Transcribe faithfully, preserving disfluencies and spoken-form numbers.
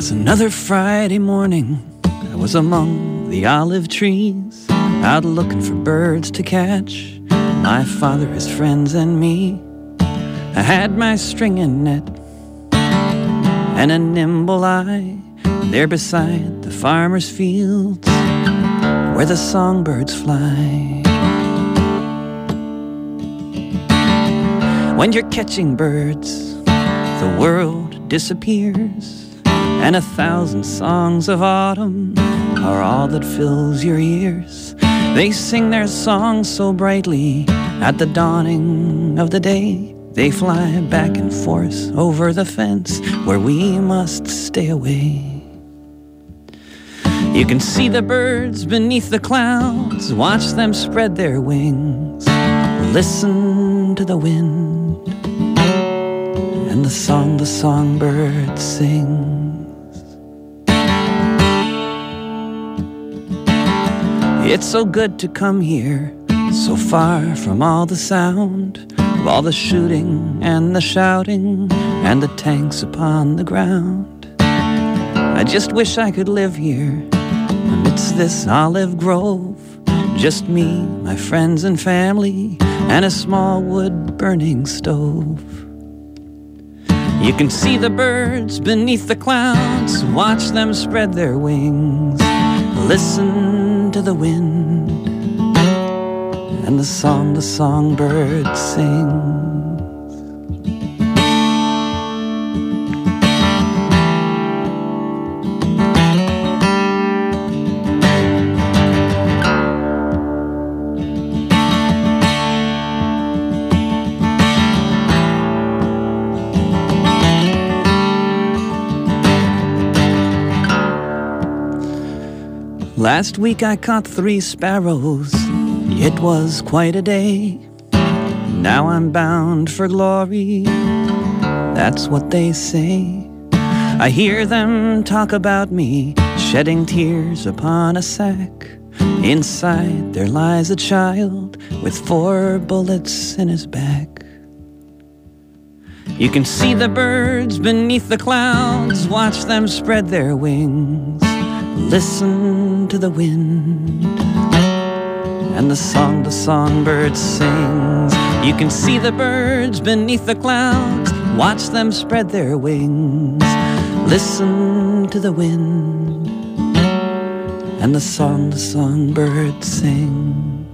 was another Friday morning. I was among the olive trees, out looking for birds to catch. My father, his friends, and me. I had my stringing net and a nimble eye there beside the farmer's fields where the songbirds fly. When you're catching birds, the world disappears, and a thousand songs of autumn are all that fills your ears. They sing their songs so brightly at the dawning of the day. They fly back and forth over the fence where we must stay away. You can see the birds beneath the clouds, watch them spread their wings. Listen to the wind and the song the songbird sings. It's so good to come here, so far from all the sound of all the shooting and the shouting and the tanks upon the ground. I just wish I could live here amidst this olive grove, just me, my friends and family, and a small wood burning stove. You can see the birds beneath the clouds, watch them spread their wings. Listen to the wind and the song the songbird sings. Last week I caught three sparrows. It was quite a day. Now I'm bound for glory, that's what they say. I hear them talk about me, shedding tears upon a sack. Inside there lies a child with four bullets in his back. You can see the birds beneath the clouds, watch them spread their wings. Listen to the wind and the song the songbird sings. You can see the birds beneath the clouds, watch them spread their wings. Listen to the wind and the song the songbird sings.